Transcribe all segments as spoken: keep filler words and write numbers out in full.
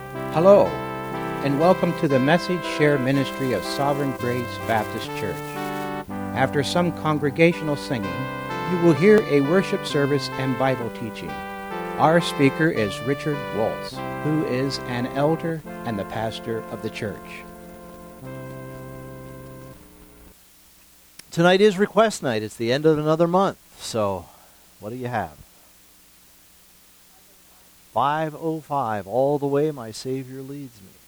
Hello, and welcome to the Message Share Ministry of Sovereign Grace Baptist Church. After some congregational singing, you will hear a worship service and Bible teaching. Our speaker is Richard Waltz, who is an elder and the pastor of the church. Tonight is request night. It's the end of another month. So, what do you have? five oh five, all the way my Savior leads me.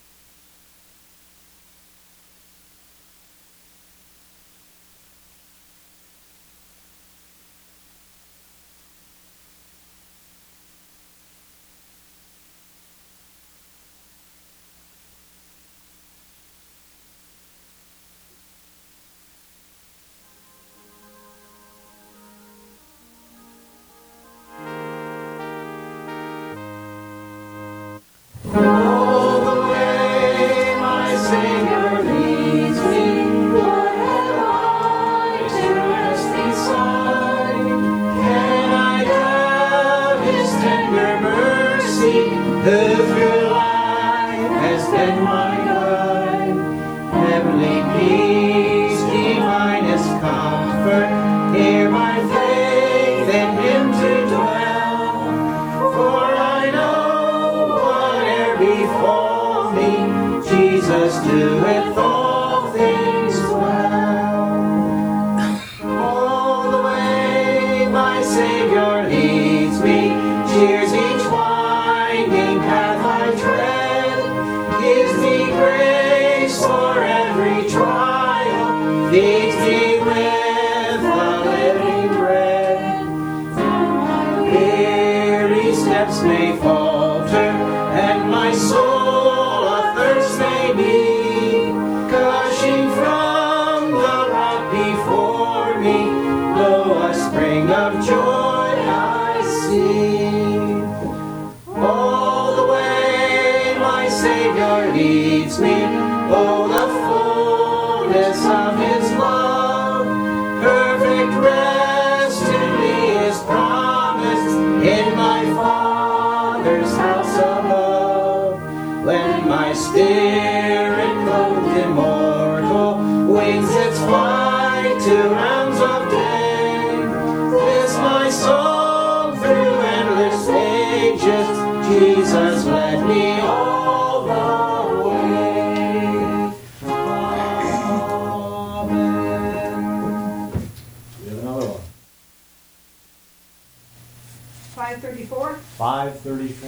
five thirty-four.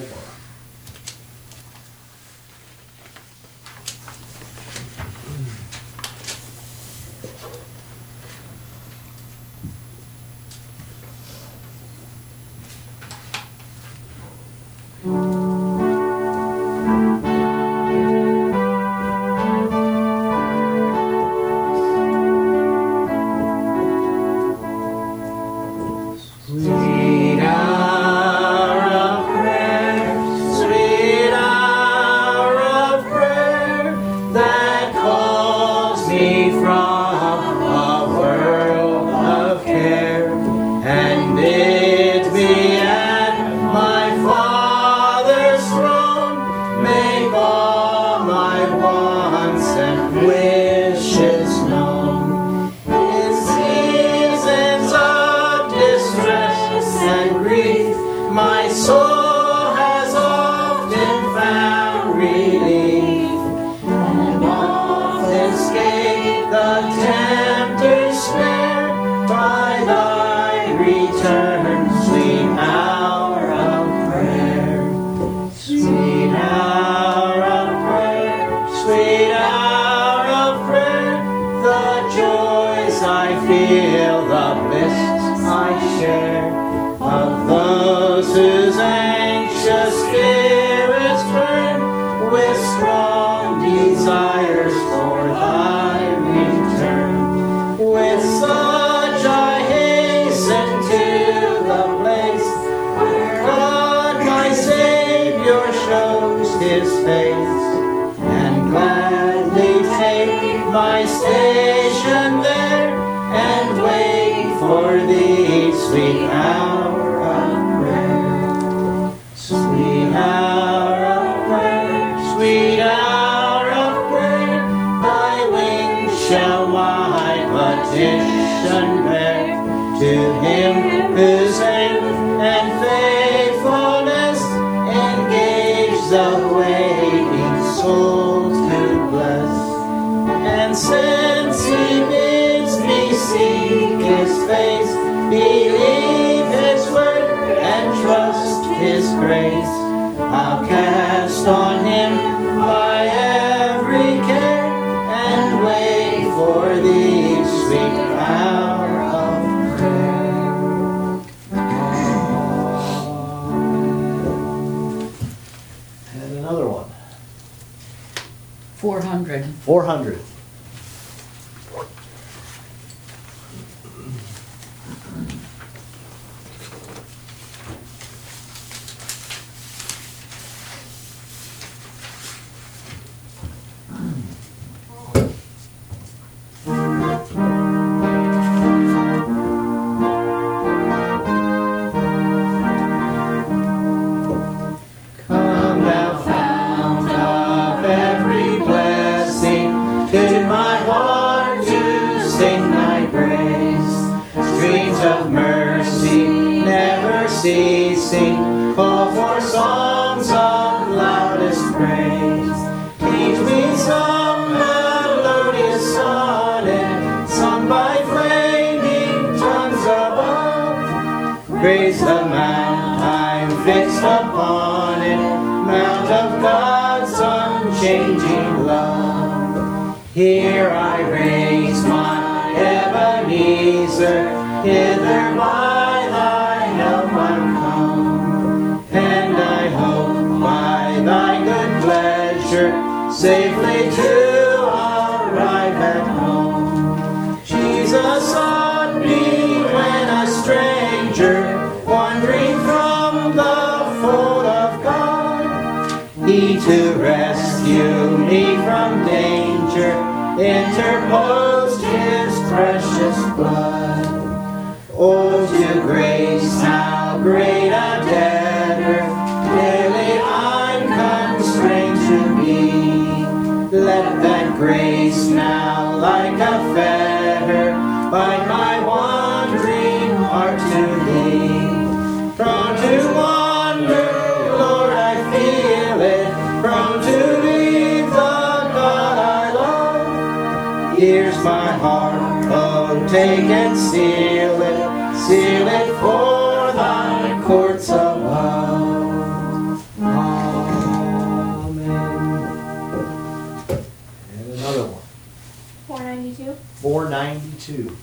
Sweet hour of prayer, sweet hour of prayer. Him whose faith and faithfulness engage the waiting soul to bless. And since He bids me seek His face, believe His word and trust His grace, I'll cast on Him my every care and wait for the sweet hour of prayer. And another one. Four hundred. Four hundred. Come thou fount of every blessing, to my heart to sing thy praise. Streams of mercy never ceasing, call for songs of loudest praise. Teach me some melodious sonnet, sung by flaming tongues above. Praise the mount I'm fixed upon it, mount of God's unchanging love. Here I raise my Ebenezer, hither by thy help I'm come. And I hope by thy good pleasure safely to arrive at home. Jesus sought me when a stranger, wandering from the fold of God. He to rescue me from danger interposed His precious blood. Oh, to grace how great a debtor daily I'm constrained to be. Let that grace now like a fetter bind my wandering heart to Thee. Prone to wander, Lord, I feel it, prone to leave the God I love. Here's my heart, oh, take and seal it, seal it for thy courts above. Amen. And another one. four ninety-two. four ninety-two.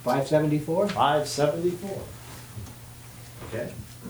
five seventy-four? five seventy-four. Okay.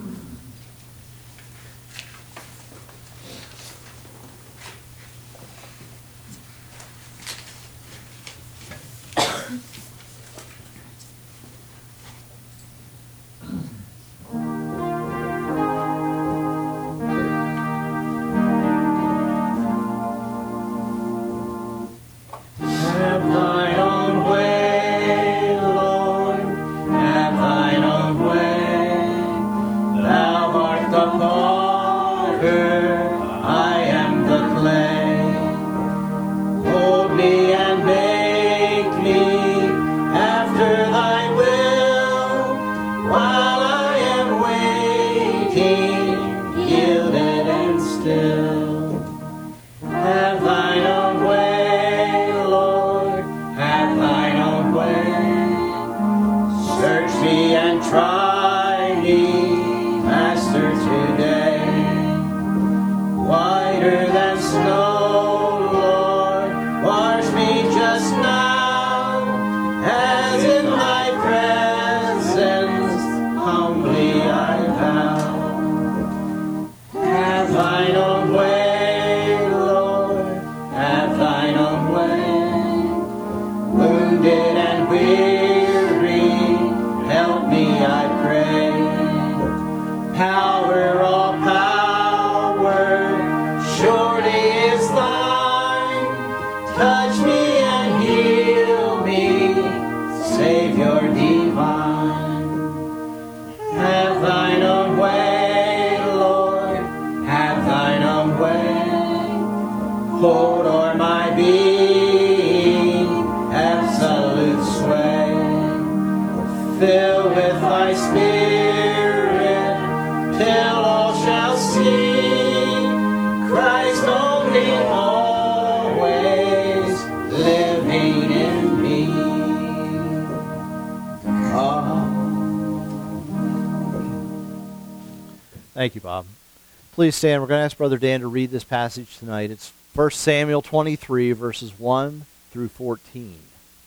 Thank you, Bob. Please stand. We're going to ask Brother Dan to read this passage tonight. It's First Samuel twenty-three, verses one through fourteen.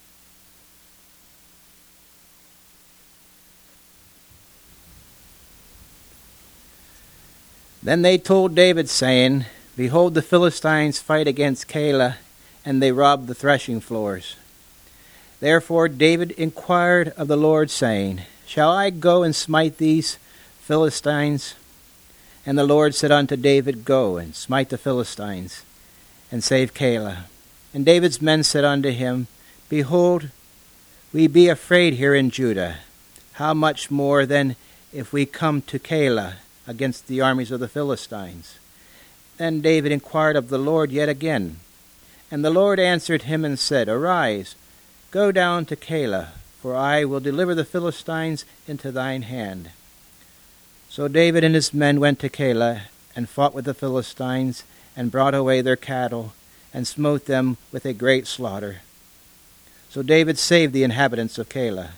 Then they told David, saying, Behold, the Philistines fight against Keilah, and they rob the threshing floors. Therefore David inquired of the Lord, saying, Shall I go and smite these Philistines? And the Lord said unto David, Go and smite the Philistines, and save Keilah. And David's men said unto him, Behold, we be afraid here in Judah. How much more then if we come to Keilah against the armies of the Philistines? Then David inquired of the Lord yet again. And the Lord answered him and said, Arise, go down to Keilah, for I will deliver the Philistines into thine hand. So David and his men went to Keilah, and fought with the Philistines, and brought away their cattle, and smote them with a great slaughter. So David saved the inhabitants of Keilah.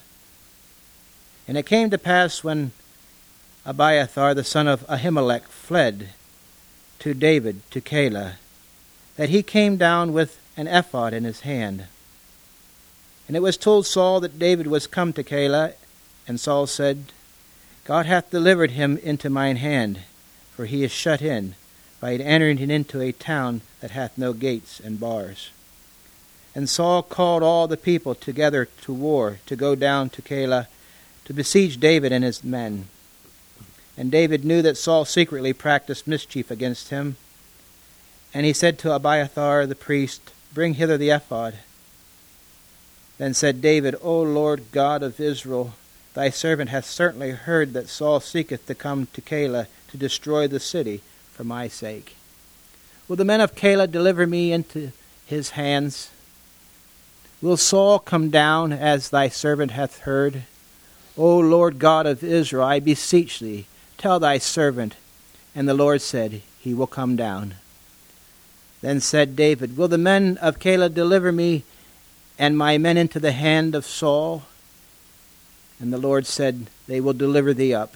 And it came to pass, when Abiathar the son of Ahimelech fled to David to Keilah, that he came down with an ephod in his hand. And it was told Saul that David was come to Keilah, and Saul said, God hath delivered him into mine hand, for he is shut in, by entering into a town that hath no gates and bars. And Saul called all the people together to war, to go down to Keilah, to besiege David and his men. And David knew that Saul secretly practiced mischief against him. And he said to Abiathar the priest, Bring hither the ephod. Then said David, O Lord God of Israel, thy servant hath certainly heard that Saul seeketh to come to Keilah to destroy the city for my sake. Will the men of Keilah deliver me into his hands? Will Saul come down as thy servant hath heard? O Lord God of Israel, I beseech thee, tell thy servant. And the Lord said, He will come down. Then said David, Will the men of Keilah deliver me and my men into the hand of Saul? And the Lord said, They will deliver thee up.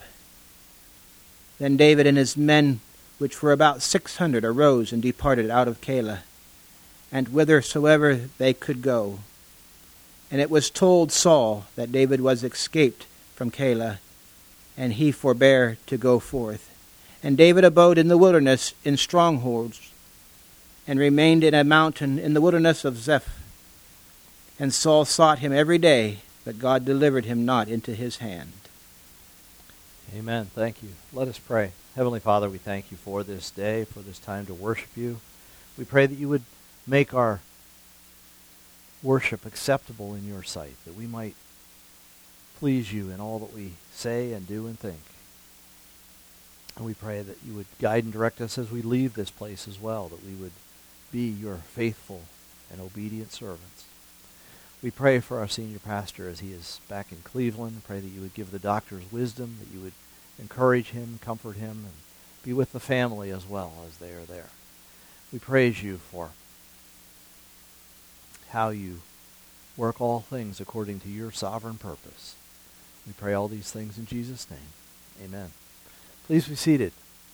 Then David and his men, which were about six hundred, arose and departed out of Keilah, and whithersoever they could go. And it was told Saul that David was escaped from Keilah, and he forbare to go forth. And David abode in the wilderness in strongholds, and remained in a mountain in the wilderness of Zeph. And Saul sought him every day, but God delivered him not into his hand. Amen. Thank you. Let us pray. Heavenly Father, we thank you for this day, for this time to worship you. We pray that you would make our worship acceptable in your sight, that we might please you in all that we say and do and think. And we pray that you would guide and direct us as we leave this place as well, that we would be your faithful and obedient servants. We pray for our senior pastor as he is back in Cleveland. Pray that you would give the doctors wisdom, that you would encourage him, comfort him, and be with the family as well as they are there. We praise you for how you work all things according to your sovereign purpose. We pray all these things in Jesus' name. Amen. Please be seated.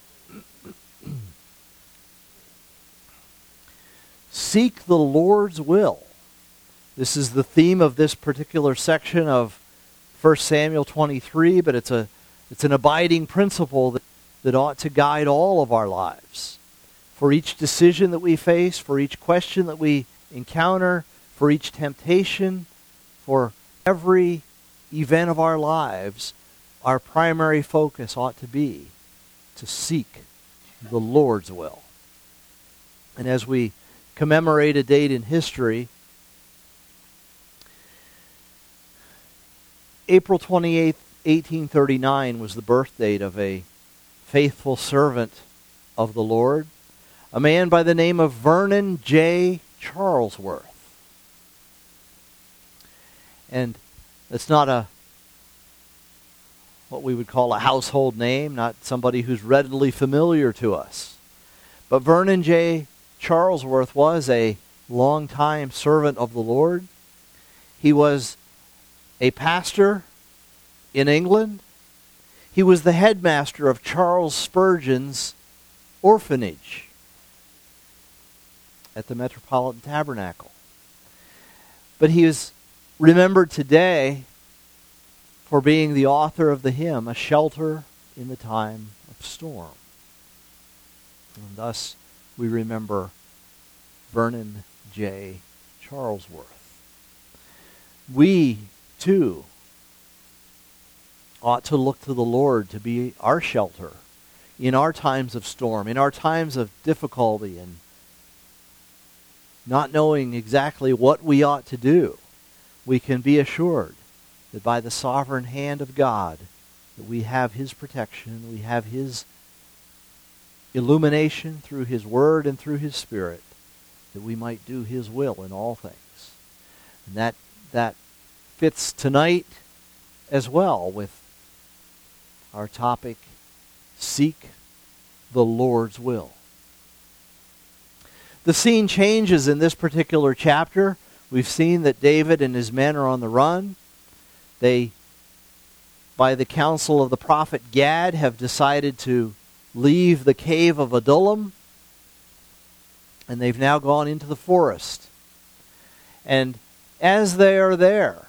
Seek the Lord's will. This is the theme of this particular section of First Samuel twenty-three, but it's a it's an abiding principle that, that ought to guide all of our lives. For each decision that we face, for each question that we encounter, for each temptation, for every event of our lives, our primary focus ought to be to seek the Lord's will. And as we commemorate a date in history, April twenty-eighth, eighteen thirty-nine was the birth date of a faithful servant of the Lord, a man by the name of Vernon J. Charlesworth. And it's not a what we would call a household name, not somebody who's readily familiar to us. But Vernon J. Charlesworth was a longtime servant of the Lord. He was a pastor in England. He was the headmaster of Charles Spurgeon's orphanage at the Metropolitan Tabernacle. But he is remembered today for being the author of the hymn, A Shelter in the Time of Storm. And thus we remember Vernon J. Charlesworth. We, too, ought to look to the Lord to be our shelter in our times of storm, in our times of difficulty and not knowing exactly what we ought to do. We can be assured that by the sovereign hand of God, that we have His protection, we have His illumination through His Word and through His Spirit, that we might do His will in all things. And that, that fits tonight as well with our topic, Seek the Lord's Will. The scene changes in this particular chapter. We've seen that David and his men are on the run. They, by the counsel of the prophet Gad, have decided to leave the cave of Adullam, and they've now gone into the forest. And as they are there,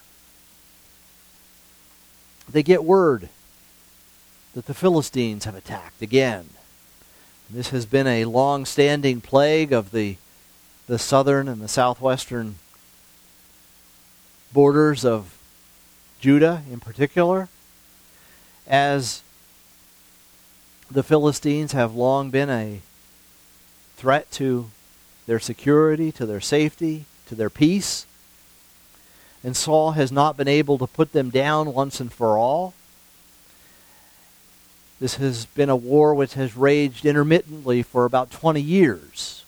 they get word that the Philistines have attacked again. This has been a long-standing plague of the, the southern and the southwestern borders of Judah in particular, as the Philistines have long been a threat to their security, to their safety, to their peace. And Saul has not been able to put them down once and for all. This has been a war which has raged intermittently for about twenty years.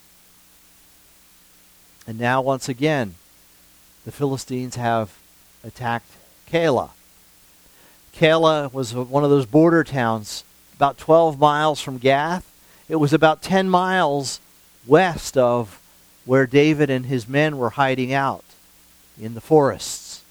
And now, once again, the Philistines have attacked Keilah. Keilah was one of those border towns about twelve miles from Gath. It was about ten miles west of where David and his men were hiding out in the forests.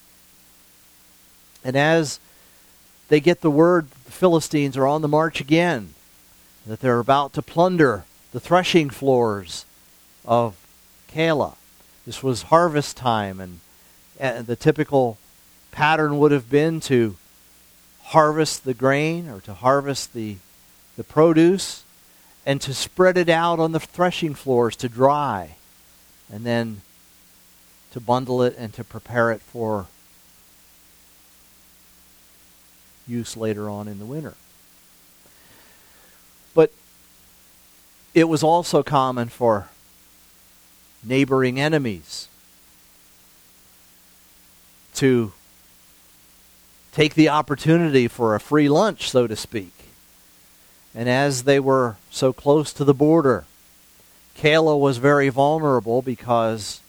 And as they get the word the Philistines are on the march again, that they're about to plunder the threshing floors of Keilah. This was harvest time, and And the typical pattern would have been to harvest the grain or to harvest the, the produce and to spread it out on the threshing floors to dry, and then to bundle it and to prepare it for use later on in the winter. But it was also common for neighboring enemies to take the opportunity for a free lunch, so to speak. And as they were so close to the border, Keilah was very vulnerable because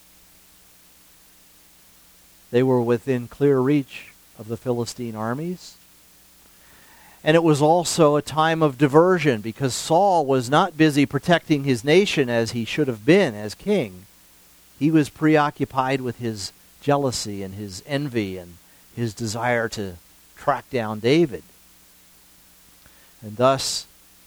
they were within clear reach of the Philistine armies. And it was also a time of diversion because Saul was not busy protecting his nation as he should have been as king. He was preoccupied with his jealousy and his envy and his desire to track down David. And thus,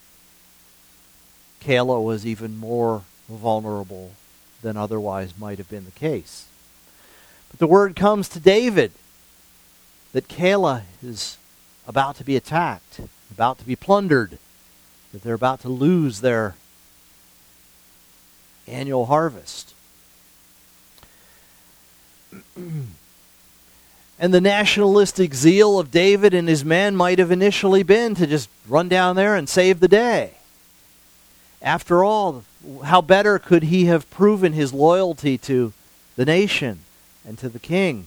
Keilah was even more vulnerable than otherwise might have been the case. But the word comes to David that Keilah is about to be attacked, about to be plundered, that they're about to lose their annual harvest. And the nationalistic zeal of David and his men might have initially been to just run down there and save the day. After all, how better could he have proven his loyalty to the nation and to the king?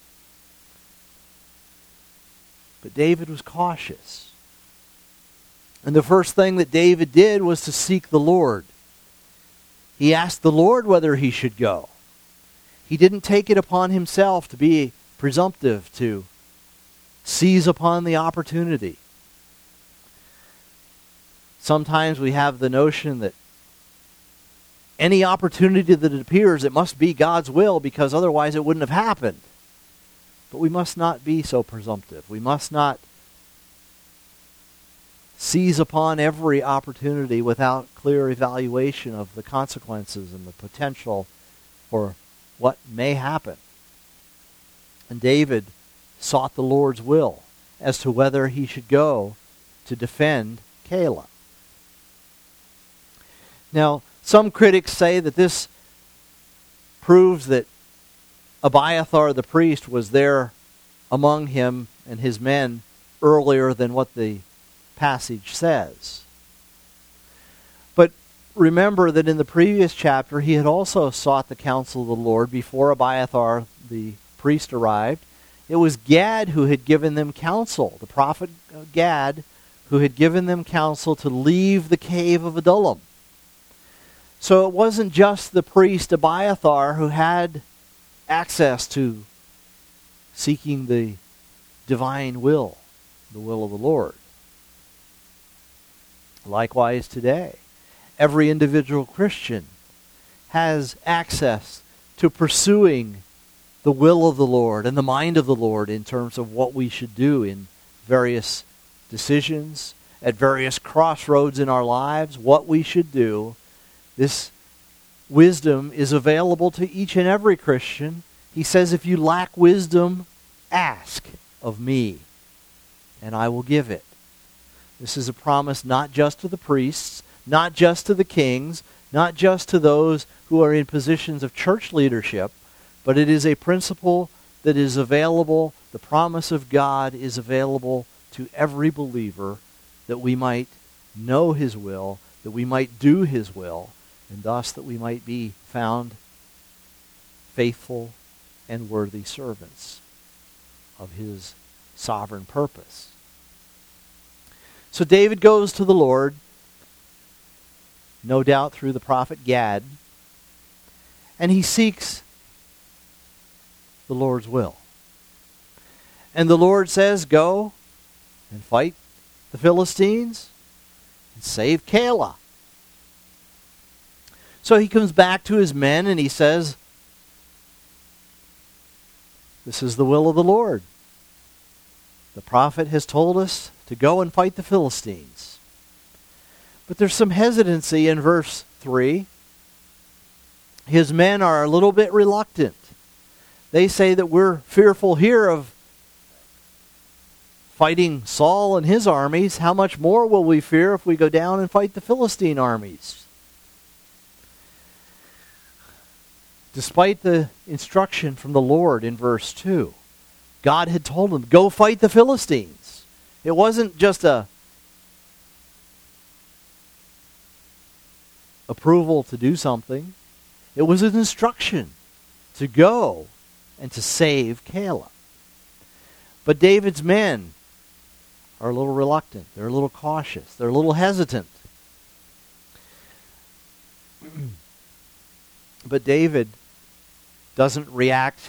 But David was cautious. And the first thing that David did was to seek the Lord. He asked the Lord whether he should go. He didn't take it upon himself to be presumptive, to seize upon the opportunity. Sometimes we have the notion that any opportunity that appears, it must be God's will because otherwise it wouldn't have happened. But we must not be so presumptive. We must not seize upon every opportunity without clear evaluation of the consequences and the potential for what may happen. And David sought the Lord's will as to whether he should go to defend Keilah. Now, some critics say that this proves that Abiathar the priest was there among him and his men earlier than what the passage says. But remember that in the previous chapter he had also sought the counsel of the Lord before Abiathar the priest arrived. It was Gad who had given them counsel, the prophet Gad, who had given them counsel to leave the cave of Adullam. So it wasn't just the priest Abiathar who had access to seeking the divine will, the will of the Lord. Likewise today, every individual Christian has access to pursuing the will of the Lord and the mind of the Lord in terms of what we should do in various decisions, at various crossroads in our lives, what we should do. This wisdom is available to each and every Christian. He says, if you lack wisdom, ask of me, and I will give it. This is a promise not just to the priests, not just to the kings, not just to those who are in positions of church leadership, but it is a principle that is available. The promise of God is available to every believer, that we might know his will, that we might do his will, and thus that we might be found faithful and worthy servants of his sovereign purpose. So David goes to the Lord, no doubt through the prophet Gad, and he seeks the Lord's will. And the Lord says, go and fight the Philistines and save Keilah. So he comes back to his men and he says, this is the will of the Lord. The prophet has told us to go and fight the Philistines. But there's some hesitancy in verse three. His men are a little bit reluctant. they say that we're fearful here of fighting Saul and his armies. How much more will we fear if we go down and fight the Philistine armies? Despite the instruction from the Lord in verse two, God had told them, go fight the Philistines. It wasn't just a approval to do something. It was an instruction to go and to save Keilah. But David's men are a little reluctant. They're a little cautious. They're a little hesitant. But David doesn't react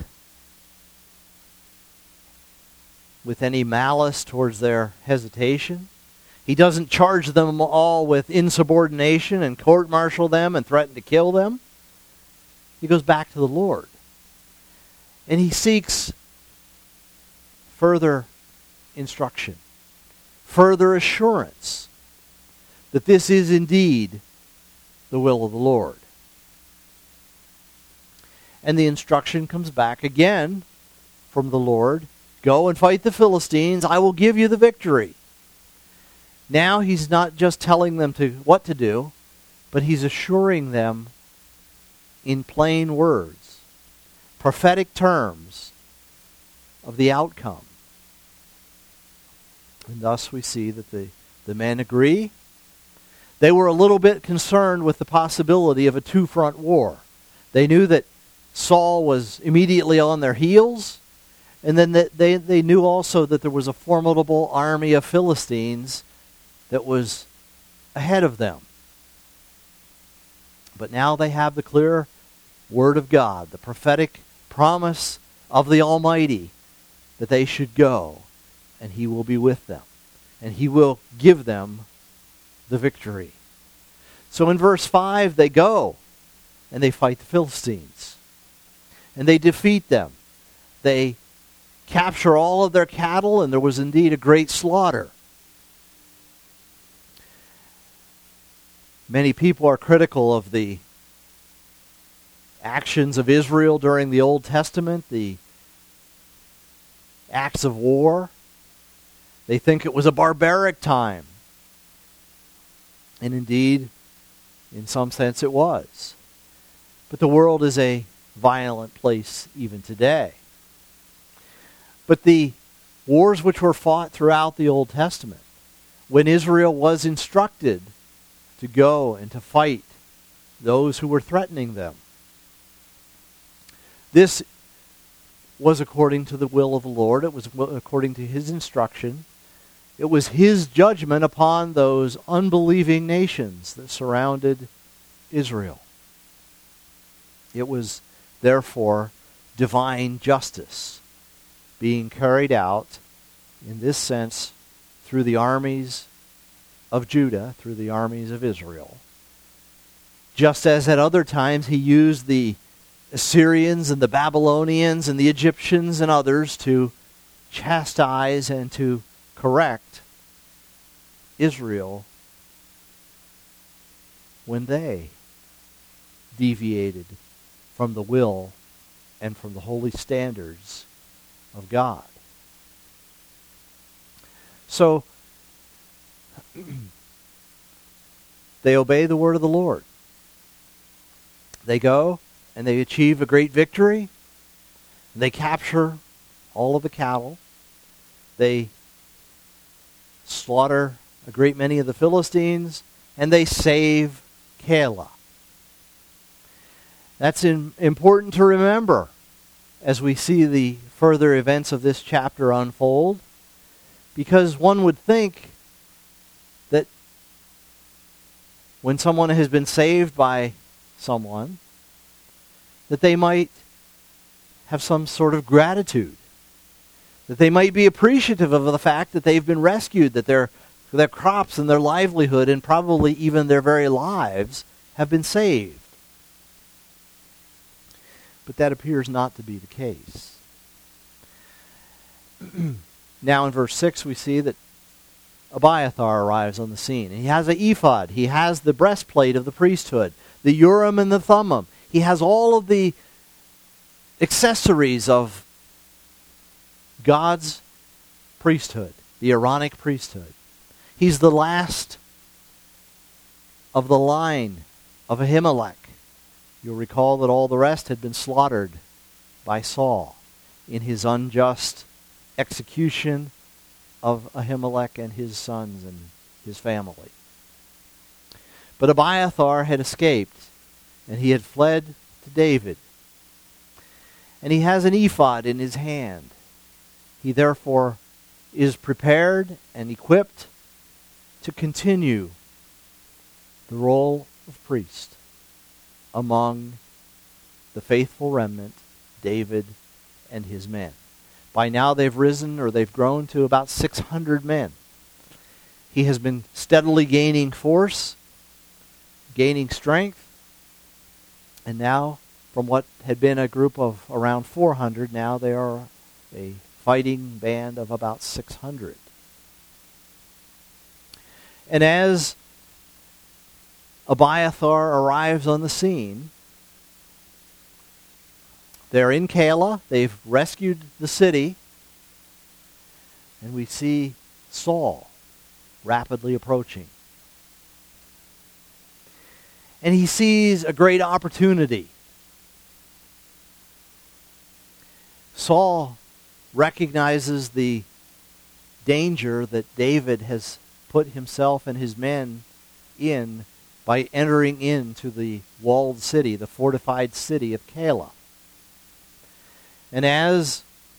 with any malice towards their hesitation. He doesn't charge them all with insubordination and court-martial them and threaten to kill them. He goes back to the Lord. And he seeks further instruction, further assurance that this is indeed the will of the Lord. And the instruction comes back again from the Lord. Go and fight the Philistines. I will give you the victory. Now he's not just telling them to what to do, but he's assuring them in plain words, prophetic terms of the outcome. And thus we see that the, the men agree. They were a little bit concerned with the possibility of a two-front war. They knew that Saul was immediately on their heels, and then that they, they knew also that there was a formidable army of Philistines that was ahead of them. But now they have the clear word of God, the prophetic promise of the Almighty that they should go, and he will be with them, and he will give them the victory. So in verse five, they go, and they fight the Philistines, and they defeat them. They capture all of their cattle, and there was indeed a great slaughter. Many people are critical of the actions of Israel during the Old Testament, the acts of war. They think it was a barbaric time. And indeed, in some sense it was. But the world is a violent place even today. But the wars which were fought throughout the Old Testament, when Israel was instructed to go and to fight those who were threatening them, this was according to the will of the Lord. It was according to his instruction. It was his judgment upon those unbelieving nations that surrounded Israel. It was, therefore, divine justice being carried out, in this sense, through the armies of Judah, through the armies of Israel. Just as at other times he used the Assyrians and the Babylonians and the Egyptians and others to chastise and to correct Israel when they deviated from the will and from the holy standards of God. So, they obey the word of the Lord. They go and they achieve a great victory. They capture all of the cattle. They slaughter a great many of the Philistines, and they save Keilah. That's in, important to remember as we see the further events of this chapter unfold, because one would think that when someone has been saved by someone, that they might have some sort of gratitude, that they might be appreciative of the fact that they've been rescued, that their their crops and their livelihood and probably even their very lives have been saved. But that appears not to be the case. Now in verse six we see that Abiathar arrives on the scene. And he has an ephod. He has the breastplate of the priesthood, the Urim and the Thummim. He has all of the accessories of God's priesthood, the Aaronic priesthood. He's the last of the line of Ahimelech. You'll recall that all the rest had been slaughtered by Saul in his unjust execution of Ahimelech and his sons and his family. But Abiathar had escaped, and he had fled to David. And he has an ephod in his hand. He therefore is prepared and equipped to continue the role of priest among the faithful remnant, David and his men. By now they've risen, or they've grown to about six hundred men. He has been steadily gaining force, gaining strength, and now, from what had been a group of around four hundred, now they are a fighting band of about six hundred. And as Abiathar arrives on the scene, they're in Keilah. They've rescued the city. And we see Saul rapidly approaching. And he sees a great opportunity. Saul recognizes the danger that David has put himself and his men in by entering into the walled city, the fortified city of Keilah. And as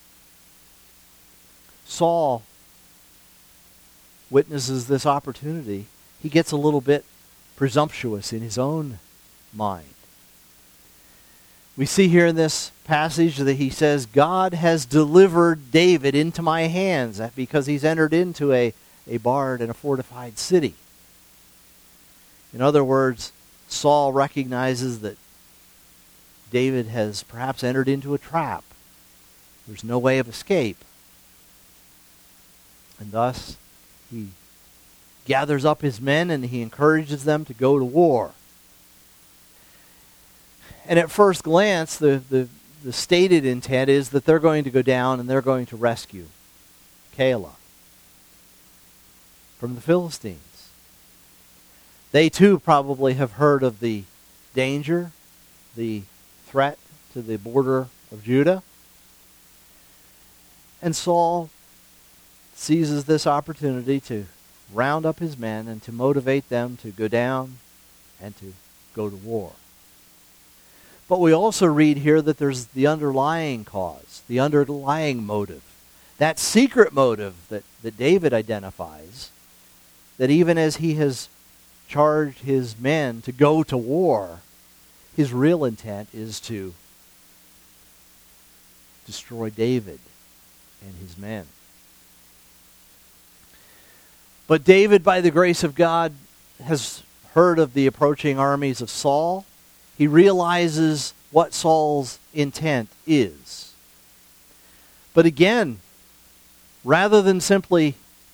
Saul witnesses this opportunity, he gets a little bit presumptuous in his own mind. We see here in this passage that he says, God has delivered David into my hands, because he's entered into a, a barred and a fortified city. In other words, Saul recognizes that David has perhaps entered into a trap. There's no way of escape. And thus, he gathers up his men and he encourages them to go to war. And at first glance, the, the, the stated intent is that they're going to go down and they're going to rescue Keilah from the Philistines. They too probably have heard of the danger, the threat to the border of Judah. And Saul seizes this opportunity to round up his men and to motivate them to go down and to go to war. But we also read here that there's the underlying cause, the underlying motive. That secret motive that, that David identifies, that even as he has charged his men to go to war, his real intent is to destroy David and his men. But David, by the grace of God, has heard of the approaching armies of Saul. He realizes what Saul's intent is. But again, rather than simply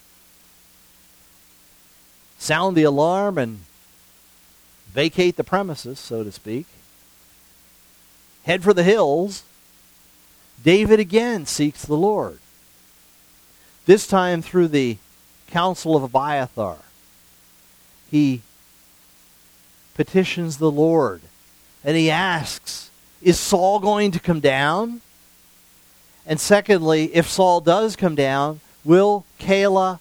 sound the alarm and vacate the premises, so to speak, head for the hills, David again seeks the Lord. This time through the counsel of Abiathar. He petitions the Lord and he asks, is Saul going to come down? And secondly, if Saul does come down, will Keilah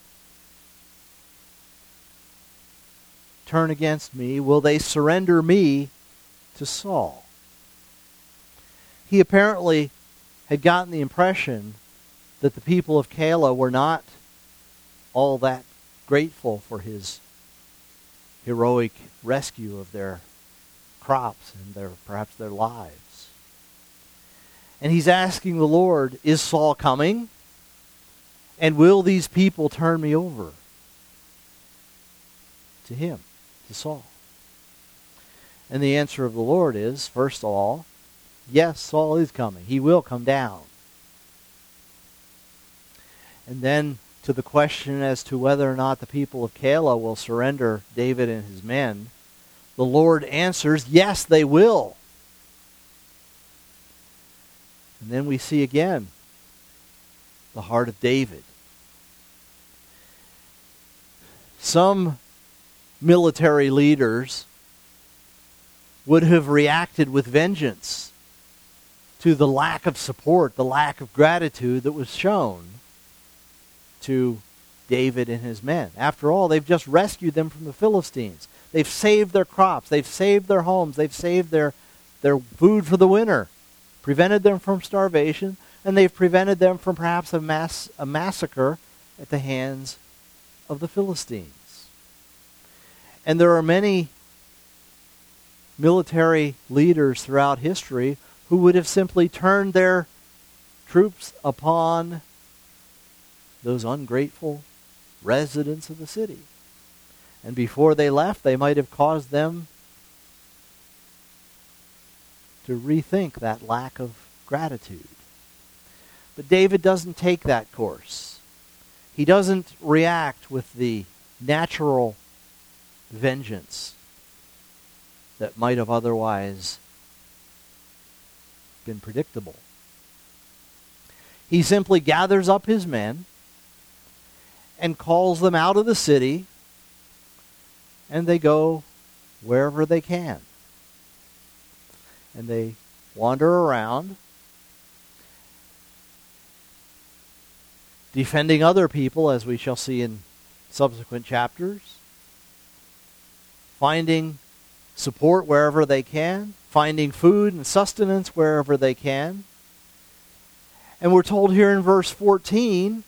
turn against me? Will they surrender me to Saul? He apparently had gotten the impression that the people of Keilah were not all that grateful for his heroic rescue of their crops and their perhaps their lives. And he's asking the Lord, is Saul coming? And will these people turn me over to him, to Saul? And the answer of the Lord is, first of all, yes, Saul is coming. He will come down. And then to the question as to whether or not the people of Keilah will surrender David and his men, the Lord answers, yes, they will. And then we see again the heart of David. Some military leaders would have reacted with vengeance to the lack of support, the lack of gratitude that was shown to David and his men. After all, they've just rescued them from the Philistines. They've saved their crops. They've saved their homes. They've saved their, their food for the winter, prevented them from starvation, and they've prevented them from perhaps a, mass, a massacre at the hands of the Philistines. And there are many military leaders throughout history who would have simply turned their troops upon those ungrateful residents of the city. And before they left, they might have caused them to rethink that lack of gratitude. But David doesn't take that course. He doesn't react with the natural vengeance that might have otherwise been predictable. He simply gathers up his men and calls them out of the city, and they go wherever they can. And they wander around, defending other people, as we shall see in subsequent chapters, finding support wherever they can, finding food and sustenance wherever they can. And we're told here in verse fourteen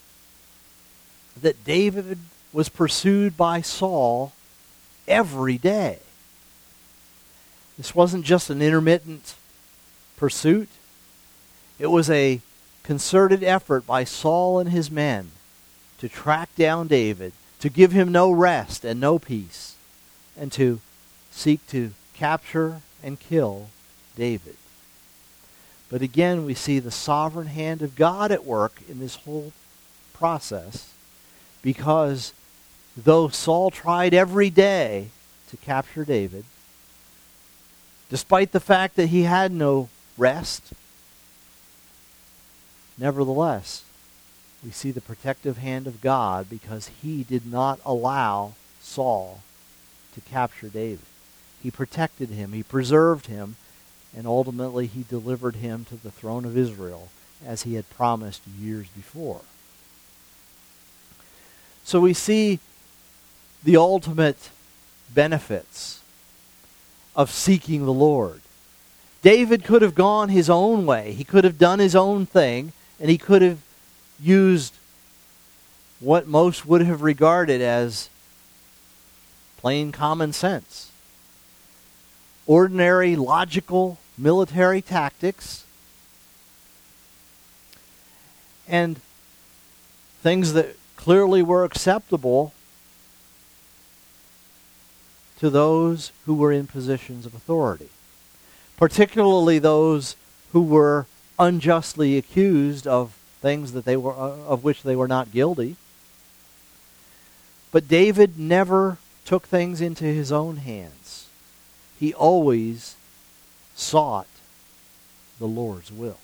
that David was pursued by Saul every day. This wasn't just an intermittent pursuit. It was a concerted effort by Saul and his men to track down David, to give him no rest and no peace, and to seek to capture and kill David. But again, we see the sovereign hand of God at work in this whole process, because though Saul tried every day to capture David, despite the fact that he had no rest, nevertheless, we see the protective hand of God, because he did not allow Saul to capture David. He protected him, he preserved him, and ultimately he delivered him to the throne of Israel as he had promised years before. So we see the ultimate benefits of seeking the Lord. David could have gone his own way. He could have done his own thing, and he could have used what most would have regarded as plain common sense. Ordinary, logical military tactics, and things that clearly were acceptable to those who were in positions of authority, particularly those who were unjustly accused of things that they were of which they were not guilty. But David never took things into his own hands. He always sought the Lord's will.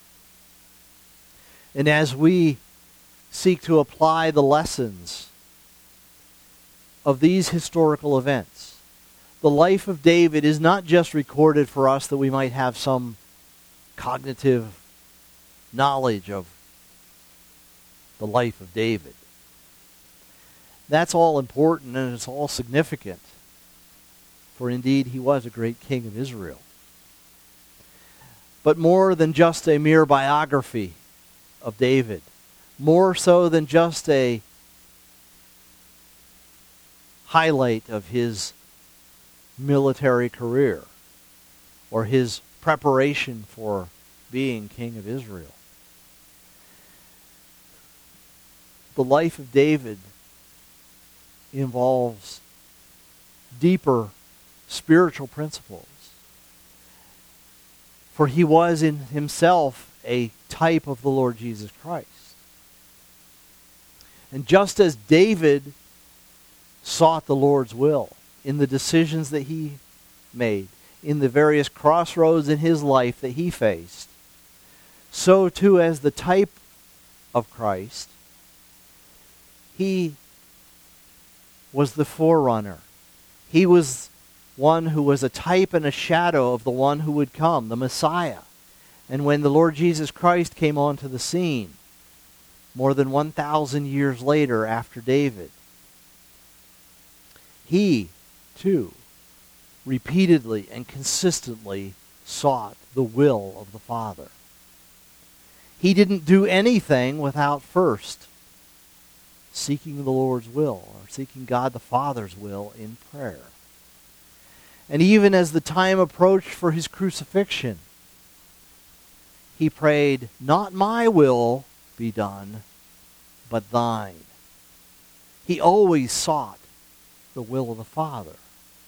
And as we seek to apply the lessons of these historical events, the life of David is not just recorded for us that we might have some cognitive knowledge of the life of David. That's all important and it's all significant, for indeed he was a great king of Israel. But more than just a mere biography of David, more so than just a highlight of his military career or his preparation for being king of Israel. The life of David involves deeper spiritual principles. For he was in himself a type of the Lord Jesus Christ. And just as David sought the Lord's will in the decisions that he made, in the various crossroads in his life that he faced, so too as the type of Christ, he was the forerunner. He was one who was a type and a shadow of the one who would come, the Messiah. And when the Lord Jesus Christ came onto the scene, more than one thousand years later after David, he, too, repeatedly and consistently sought the will of the Father. He didn't do anything without first seeking the Lord's will, or seeking God the Father's will in prayer. And even as the time approached for his crucifixion, he prayed, "Not my will be done, but thine." He always sought the will of the Father.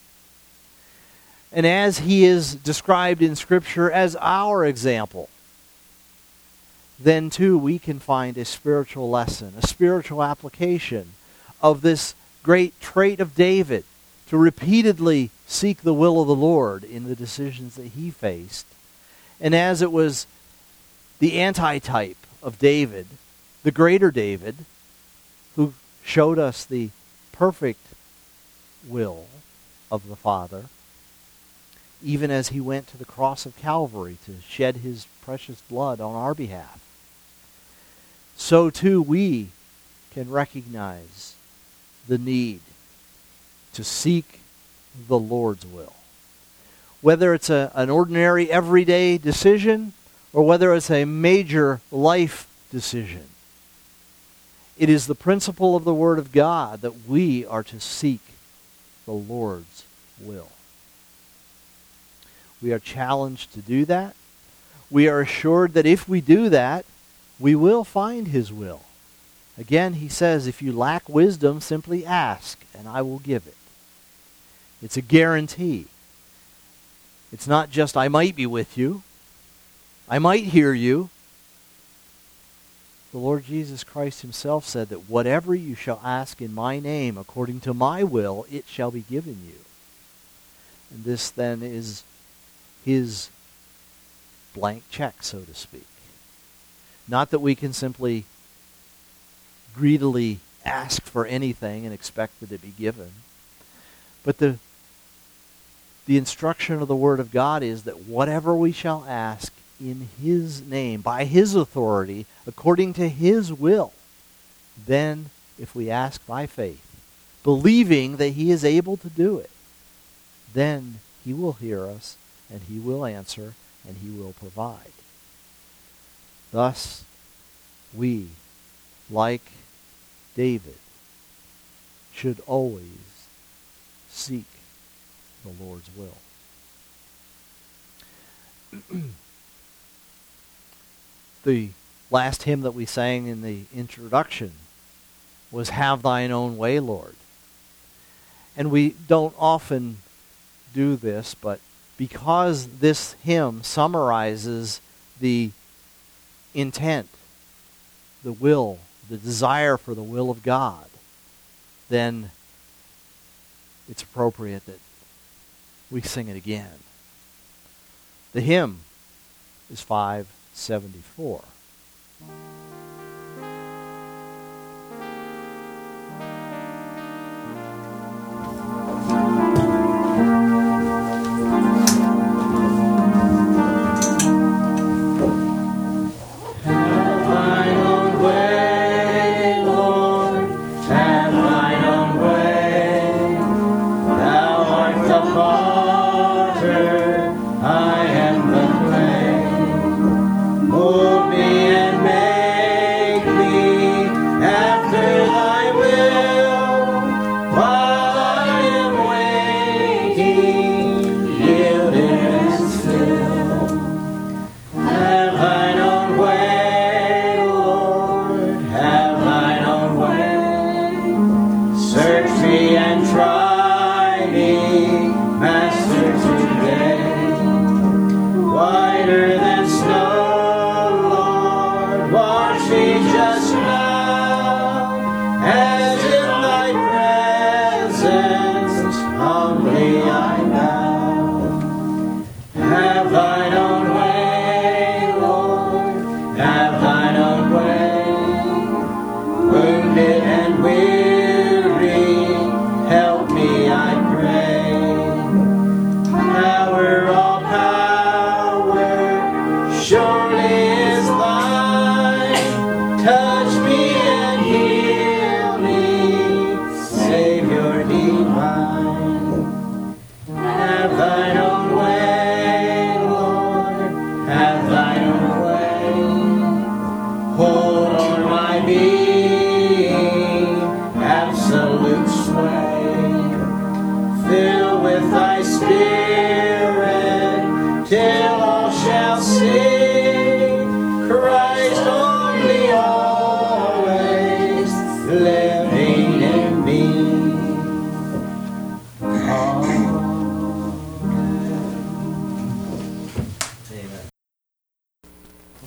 And as he is described in Scripture as our example, then too we can find a spiritual lesson, a spiritual application of this great trait of David, to repeatedly seek the will of the Lord in the decisions that he faced. And as it was the antitype of David, the greater David, who showed us the perfect will of the Father, even as he went to the cross of Calvary to shed his precious blood on our behalf, so too we can recognize the need to seek the Lord's will. Whether it's a, an ordinary everyday decision or whether it's a major life decision, it is the principle of the Word of God that we are to seek the Lord's will. We are challenged to do that. We are assured that if we do that, we will find His will. Again, he says, if you lack wisdom, simply ask, and I will give it. It's a guarantee. It's not just, I might be with you. I might hear you. The Lord Jesus Christ himself said that whatever you shall ask in my name, according to my will, it shall be given you. And this then is his blank check, so to speak. Not that we can simply greedily ask for anything and expect that it be given. But the, the instruction of the Word of God is that whatever we shall ask in His name, by His authority, according to His will, then if we ask by faith, believing that He is able to do it, then He will hear us, and He will answer, and He will provide. Thus, we, like David, should always seek the Lord's will. The last hymn that we sang in the introduction was Have Thine Own Way, Lord. And we don't often do this, but because this hymn summarizes the intent, the will, the desire for the will of God, then it's appropriate that we sing it again. The hymn is five seventy-four. I am the clay. Mold me and make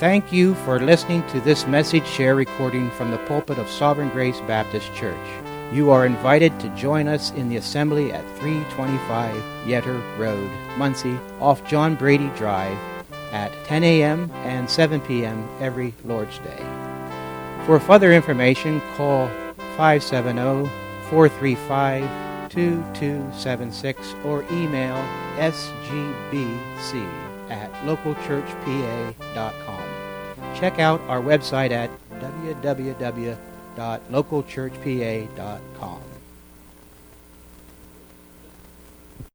Thank you for listening to this message share recording from the pulpit of Sovereign Grace Baptist Church. You are invited to join us in the assembly at three twenty-five Yetter Road, Muncie, off John Brady Drive at ten a.m. and seven p.m. every Lord's Day. For further information, call five seven zero, four three five, two two seven six or email s g b c at local church p a dot com. Check out our website at w w w dot local church p a dot com.